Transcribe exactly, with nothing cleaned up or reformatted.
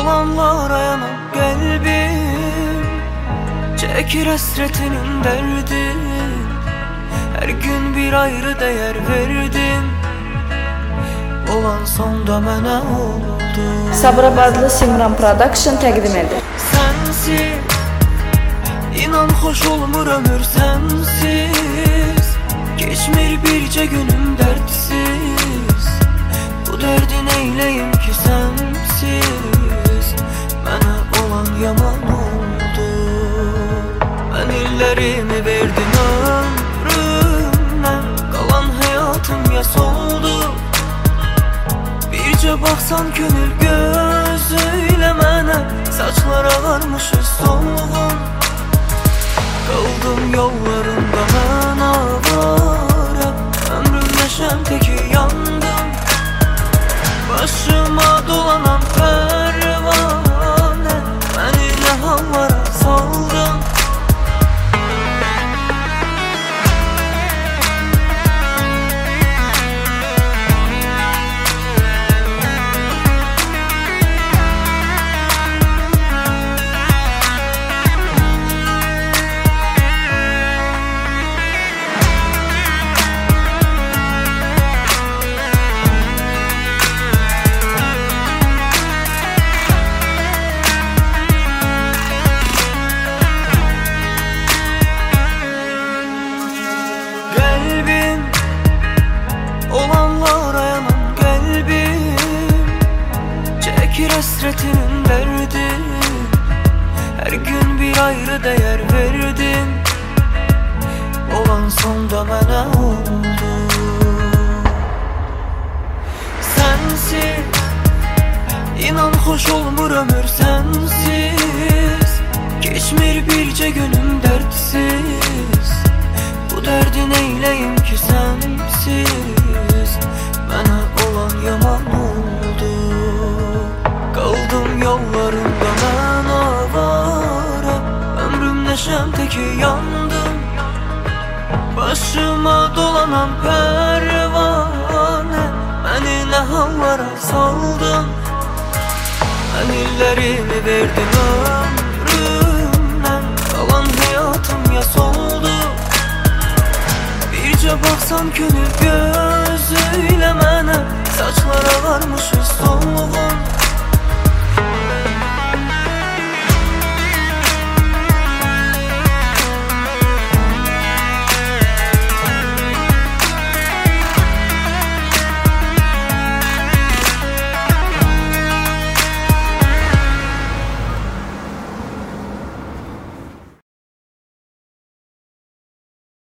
olanlara yanan kalbim çekir hasretinin derdin. Her gün bir ayrı değer verdim, olan sonda mənə oldu. Sabirabadlı Simran Production təqdim edir. Sensiz inan xoş olmur ömür sensiz, geçmir bircə günüm dərdsiz. Bu dərdi neyləyim ki sensiz, mənə olan yaman oldu. Mən illərimi verdim ömrümdən, qalan həyatım yas oldu. Bircə baxsan könül gözüyle mənə, saçlar ağarmışız solğun. Qaldım yollarında mən avara, ömrüm neşəm teki yandım. Başıma dolanan pərvanə, məni nə hallara saldın. Olanlara yanan kalbim çekir hasretinin derdin. Her gün bir ayrı değer verdim, olan sonda mənə oldu. Sensiz inan xoş olmur ömür sensiz, geçmir bircə günüm dərdsiz. Bu dərdi neyləyim ki sensiz, mənə olan yaman oldu. Qaldım yollarında mən avara, ömrüm neşəm teki yandım. Başıma dolanan pərvanə, məni nə hallara saldın. Mən illərimi verdim ömrümdən, qalan həyatım yas oldu. Bircə baxsan könül gözüyle mənə, saçlar ağarmışız solğun.